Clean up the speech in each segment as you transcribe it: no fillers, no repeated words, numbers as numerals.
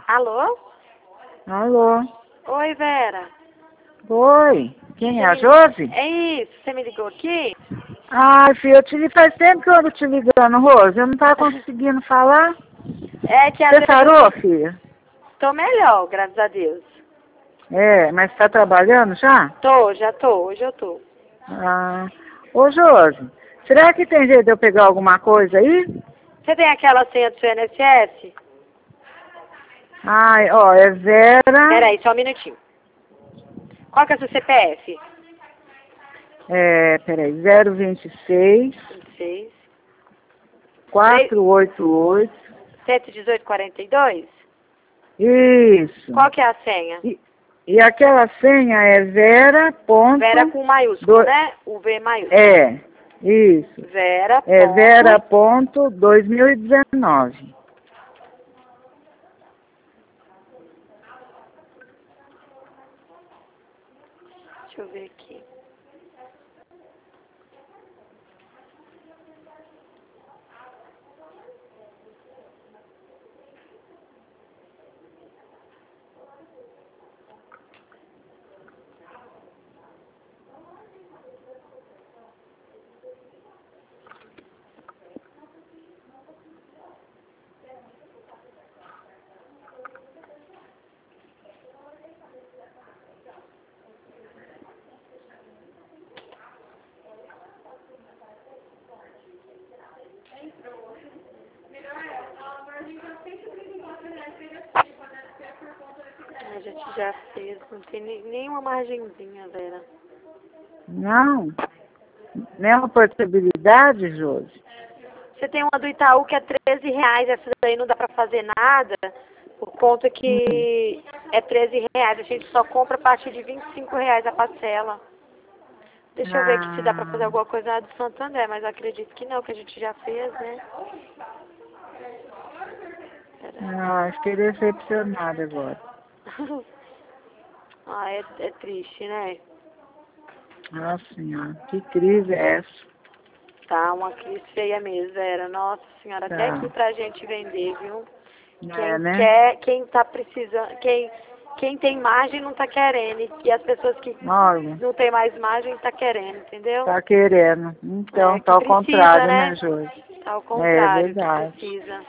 Alô? Alô? Oi, Vera. Oi, quem é? A Josi? É isso, você me ligou aqui? Ai, filha, eu te liguei faz tempo que eu ando te ligando, Rose. Eu não tava conseguindo falar. É que às Você vezes sarou, filha? tô melhor, graças a Deus. É, mas tá trabalhando já? Já tô, hoje eu tô. Ah, ô Josi, será que tem jeito de eu pegar alguma coisa aí? Você tem aquela senha do seu INSS? Ai, ó, é Vera, Peraí, só um minutinho. Qual que é o seu CPF? peraí, 026 26 488. 11842? Isso. Qual que é a senha? E aquela senha é Vera ponto... Vera com maiúsculo, né? O V maiúsculo. É, isso. Vera É ponto... Vera ponto 2019. Deixa eu ver aqui. A gente já fez, não tem nenhuma margenzinha, Vera. Não, nenhuma portabilidade, Josi. Você tem uma do Itaú que é R$13, essa daí não dá pra fazer nada, por conta que é R$13, a gente só compra a partir de R$25 a parcela. Deixa eu ver aqui se dá pra fazer alguma coisa lá do Santander, mas eu acredito que não, que a gente já fez, né? Ah, fiquei decepcionada agora. Ah, é triste, né? Nossa senhora, que crise é essa? Tá, uma crise feia mesmo, Vera. Nossa senhora, até Tá. aqui pra gente vender, viu? É, Quem né? quer, quem tá precisando, quem tem margem não tá querendo. E as pessoas que Olha, não tem mais margem tá querendo, entendeu? tá querendo. Então, É, tá que ao precisa, contrário, né, né? Josi? Tá ao É contrário, que verdade. precisa.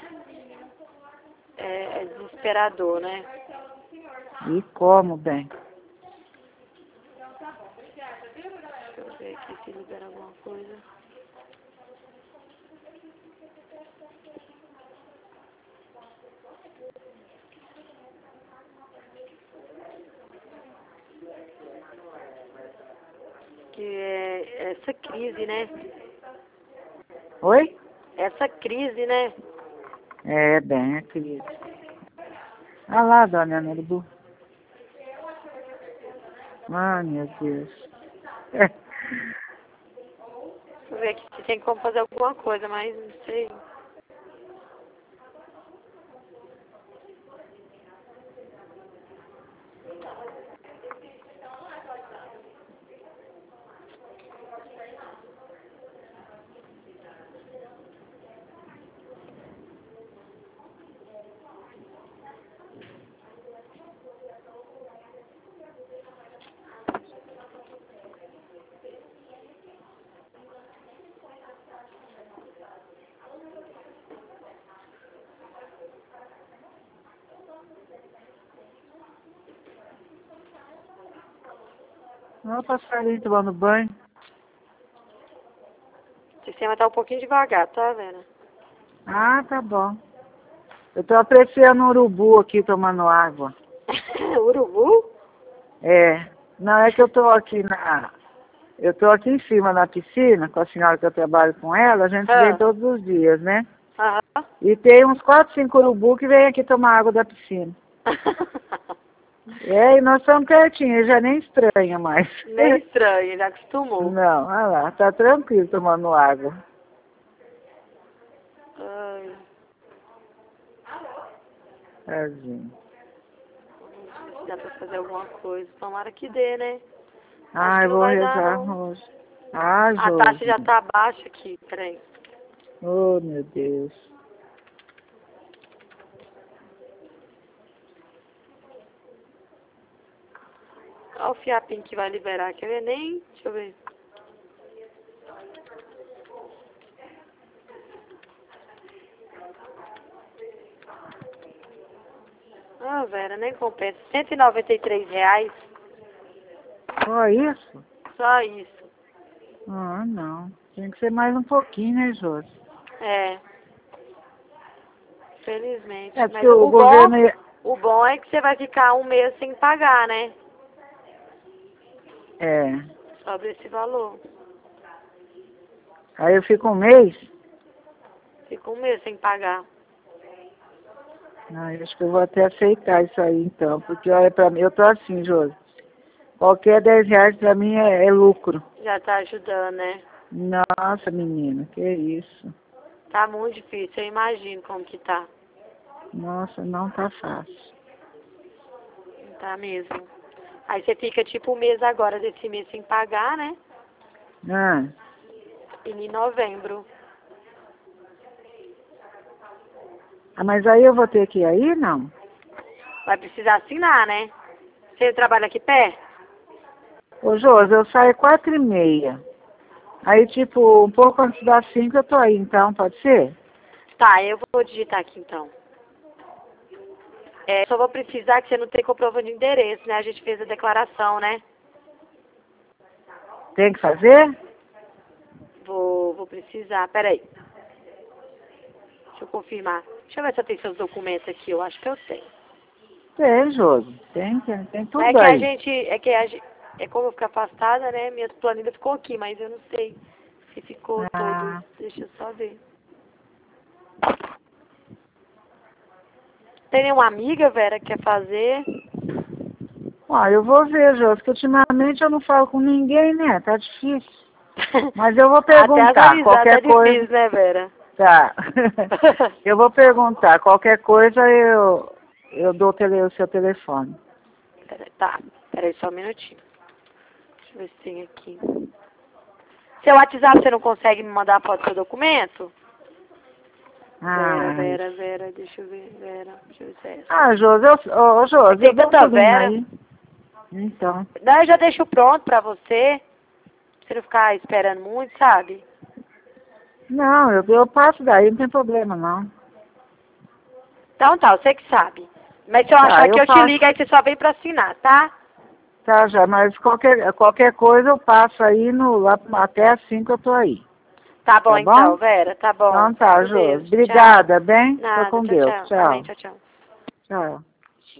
É desesperador, né? E como, bem? Deixa eu ver aqui se libera alguma coisa. Que é essa crise, né? Oi? Essa crise, né? É, bem, é crise. Ah lá, dona Ana Urubu. Ah, meu Deus. Deixa eu ver aqui se tem como fazer alguma coisa, mas não sei. Olha o passarinho tomando banho. O sistema tá um pouquinho devagar, tá, Vera? Ah, tá bom. Eu tô apreciando o urubu aqui tomando água. Urubu? É. Não, é que eu tô aqui na... Eu tô aqui em cima na piscina, com a senhora que eu trabalho com ela, a gente vem todos os dias, né? Aham. E tem uns 4, 5 urubu que vêm aqui tomar água da piscina. É, e nós estamos pertinho, já nem estranha mais. Nem estranho, já acostumou. Não, olha lá, tá tranquilo tomando água. Ai, Tadinho. vamos ver se dá pra fazer alguma coisa. Tomara que dê, né? Acho Ah, que eu não vou vai dar, rezar não. hoje. Ah, A taxa Josi. já tá baixa aqui, peraí. Oh, meu Deus. Olha o fiapinho que vai liberar. Quer ver? Nem... Deixa eu ver. Ah, Vera, nem compensa. R$ 193. Só isso? Só isso. Ah, não. Tem que ser mais um pouquinho, né, Josi? É. Felizmente. É Mas porque o governo... o bom é que você vai ficar um mês sem pagar, né? É. Sobre esse valor. Aí eu fico um mês? Fica um mês sem pagar. Ah, eu acho que eu vou até aceitar isso aí, então. Porque, olha, pra mim, eu tô assim, Josi. Qualquer R$ 10 pra mim é lucro. Já tá ajudando, né? Nossa, menina, que isso. Tá muito difícil, eu imagino como que tá. Nossa, não tá fácil. Tá mesmo. Aí você fica tipo um mês agora desse mês sem pagar, né? Ah, E em novembro. mas aí eu vou ter que ir aí, não? Vai precisar assinar, né? Você trabalha aqui perto? Ô, Josi, eu saio 4h30. Aí, tipo, um pouco antes das 5 eu tô aí, então, pode ser? Tá, eu vou digitar aqui então. É, só vou precisar que você não tenha comprovante de endereço, né? A gente fez a declaração, né? Tem que fazer? Vou precisar. Peraí. Deixa eu confirmar. Deixa eu ver se eu tenho seus documentos aqui. Eu acho que eu tenho. Tem, Josi. Tem É tudo que aí. é como eu fico afastada, né? Minha planilha ficou aqui, mas eu não sei se ficou todo. Ah, Deixa eu só ver. Tem nenhuma amiga, Vera, que quer fazer? eu vou ver, Josi, que ultimamente eu não falo com ninguém, né? Tá difícil. Mas eu vou Até as perguntar, amizades qualquer é coisa... difícil, né, Vera? Tá. Eu vou perguntar, qualquer coisa eu dou o seu telefone. Tá, peraí só um minutinho. Deixa eu ver se tem aqui. Seu WhatsApp você não consegue me mandar a foto do seu documento? Ai. Vera, deixa eu ver, Vera, deixa eu ver se é essa. Ah, Josi, Josi, Tem eu dou um tanta pulinho Vera. aí. Então. Não, eu já deixo pronto pra você. Pra você não ficar esperando muito, sabe? Não, eu passo daí, não tem problema, não. Então tá, você que sabe. Mas se eu Tá, achar que eu eu te passo. ligo, aí você só vem pra assinar, tá? Tá, já, mas qualquer coisa eu passo aí lá até as 5 eu tô aí. Tá bom Tá então, bom? Vera, tá bom. Então Fica tá, com Deus. Josi. Tchau. Obrigada, bem? Fica Nada, com tchau, Deus. tchau. Amém, Tchau. tchau, tchau. Tchau.